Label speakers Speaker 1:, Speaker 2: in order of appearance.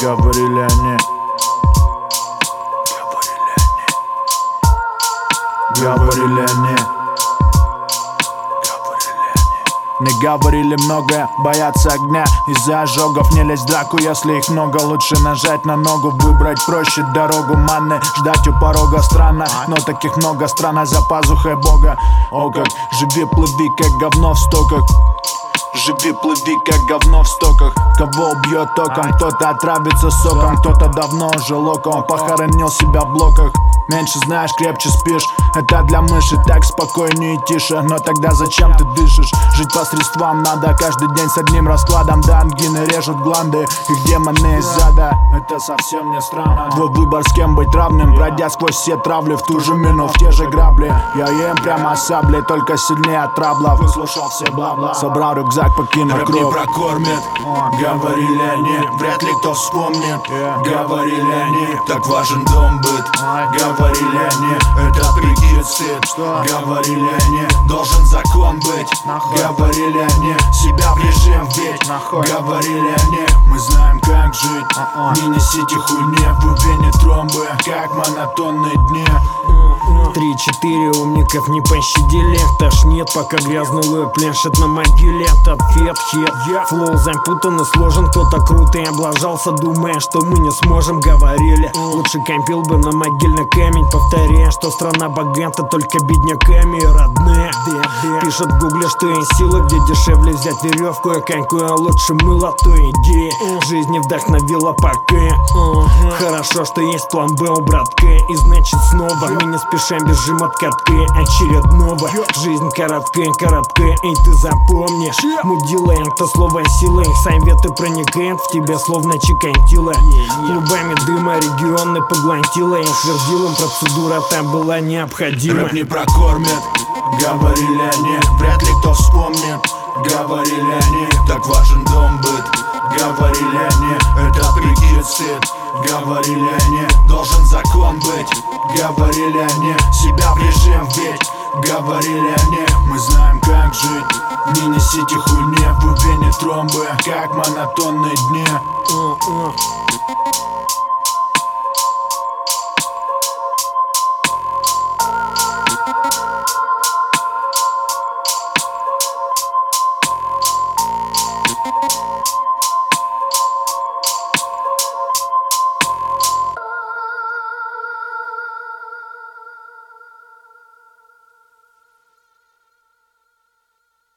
Speaker 1: Говорили они. Говорили они. Не говорили многое, боятся огня. Из-за ожогов не лезь в драку, если их много. Лучше нажать на ногу, выбрать проще дорогу манны. Ждать у порога странно, но таких много. Страна за пазухой Бога. О как, живи, плыви, как говно в стоках. Живи, плыви, как говно в стоках. Кого убьет током, кто-то отравится соком. Кто-то давно уже локом похоронил себя в блоках. Меньше знаешь, крепче спишь. Это для мыши, так спокойнее и тише. Но тогда зачем ты дышишь? Жить по средствам надо, каждый день с одним раскладом. Да, ангины режут гланды, их демоны из зада. Это совсем не странно. Твой выбор, с кем быть равным. Пройдя сквозь все травли, в ту же мину, в те же грабли. Я ем прямо саблей, только сильнее от трабла. Выслушал все бла-бла, собрал рюкзак, покинул
Speaker 2: Рэп не прокормит, говорили они. Вряд ли кто вспомнит, говорили они. Так важен дом, быт, говорили они. Это прикид, стыд, говорили они. Должен закон быть, говорили они. Себя в режим вбить, говорили они. Мы знаем, как жить, не несите хуйне. В вене тромбы, как монотонные дни.
Speaker 3: 3-4 умников не пощадили. Тошнит, пока грязнулую пляшет на могиле. Этот хит, флоу запутан и сложен. Кто-то круто и облажался, думая, что мы не сможем. Говорили, лучше копил бы на могильный камень. Повторяя, что страна богата только бедняками родные. Пишут в гугле, что есть силы, где дешевле взять веревку. И какое лучше мыло, то идея. Жизнь не вдохновила пока. Хорошо, что есть план Б у братка. И значит снова мы не спешим, бежим от катка очередного. Жизнь короткая, и ты запомнишь. Мудила, это слово сила. Их советы проникают в тебя, словно чекантила. Клубами дыма регионы поглотила. Я твердил им, процедура там была необходима.
Speaker 2: Рэп не прокормит, говорили они. Вряд ли кто вспомнит, говорили они. Так важен дом, быт, говорили они. Это прикид, стыд, говорили они. Должен закон быть, говорили они. Себя в режим вбить, говорили они. Мы знаем, как жить, не несите хуйне. В вене тромбы, как монотонные дни.